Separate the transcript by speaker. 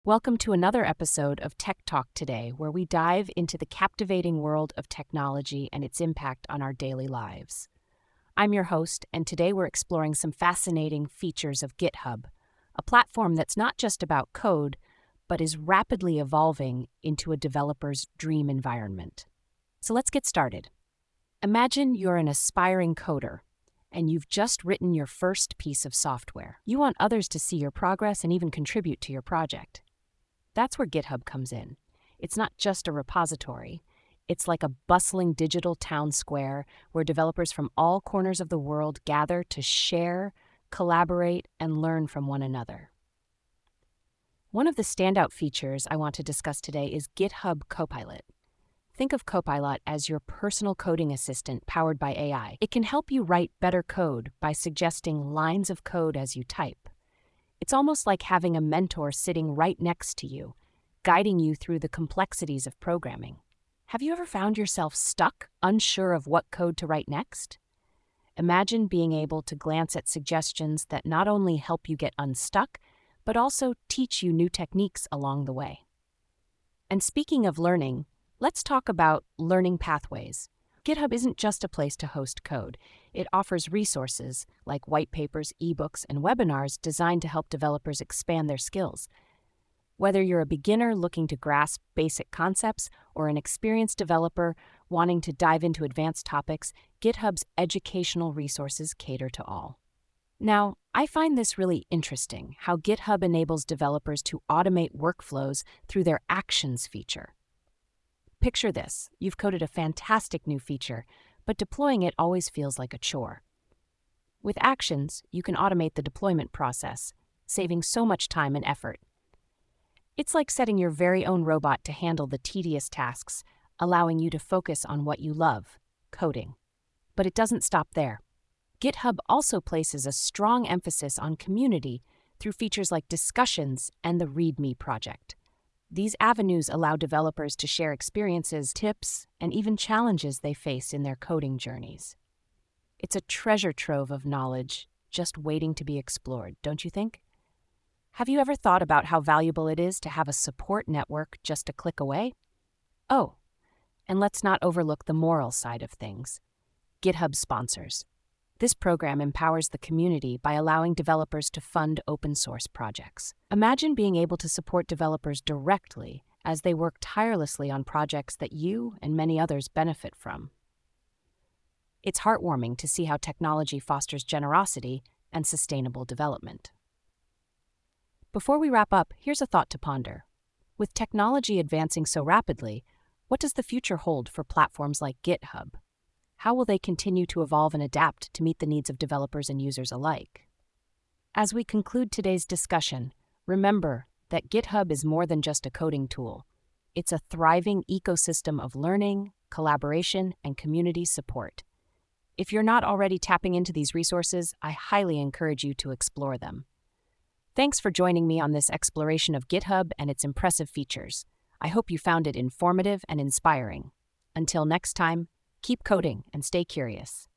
Speaker 1: Welcome to another episode of Tech Talk Today, where we dive into the captivating world of technology and its impact on our daily lives. I'm your host, and today we're exploring some fascinating features of GitHub, a platform that's not just about code, but is rapidly evolving into a developer's dream environment. So let's get started. Imagine you're an aspiring coder, and you've just written your first piece of software. You want others to see your progress and even contribute to your project. That's where GitHub comes in. It's not just a repository. It's like a bustling digital town square where developers from all corners of the world gather to share, collaborate, and learn from one another. One of the standout features I want to discuss today is GitHub Copilot. Think of Copilot as your personal coding assistant powered by AI. It can help you write better code by suggesting lines of code as you type. It's almost like having a mentor sitting right next to you, guiding you through the complexities of programming. Have you ever found yourself stuck, unsure of what code to write next? Imagine being able to glance at suggestions that not only help you get unstuck, but also teach you new techniques along the way. And speaking of learning, let's talk about learning pathways. GitHub isn't just a place to host code. It offers resources like white papers, ebooks, and webinars designed to help developers expand their skills. Whether you're a beginner looking to grasp basic concepts or an experienced developer wanting to dive into advanced topics, GitHub's educational resources cater to all. Now, I find this really interesting, how GitHub enables developers to automate workflows through their Actions feature. Picture this: you've coded a fantastic new feature, but deploying it always feels like a chore. With Actions, you can automate the deployment process, saving so much time and effort. It's like setting your very own robot to handle the tedious tasks, allowing you to focus on what you love, coding. But it doesn't stop there. GitHub also places a strong emphasis on community through features like discussions and the README project. These avenues allow developers to share experiences, tips, and even challenges they face in their coding journeys. It's a treasure trove of knowledge just waiting to be explored, don't you think? Have you ever thought about how valuable it is to have a support network just a click away? Oh, and let's not overlook the moral side of things. GitHub sponsors. This program empowers the community by allowing developers to fund open-source projects. Imagine being able to support developers directly as they work tirelessly on projects that you and many others benefit from. It's heartwarming to see how technology fosters generosity and sustainable development. Before we wrap up, here's a thought to ponder. With technology advancing so rapidly, what does the future hold for platforms like GitHub? How will they continue to evolve and adapt to meet the needs of developers and users alike? As we conclude today's discussion, remember that GitHub is more than just a coding tool. It's a thriving ecosystem of learning, collaboration, and community support. If you're not already tapping into these resources, I highly encourage you to explore them. Thanks for joining me on this exploration of GitHub and its impressive features. I hope you found it informative and inspiring. Until next time, keep coding and stay curious.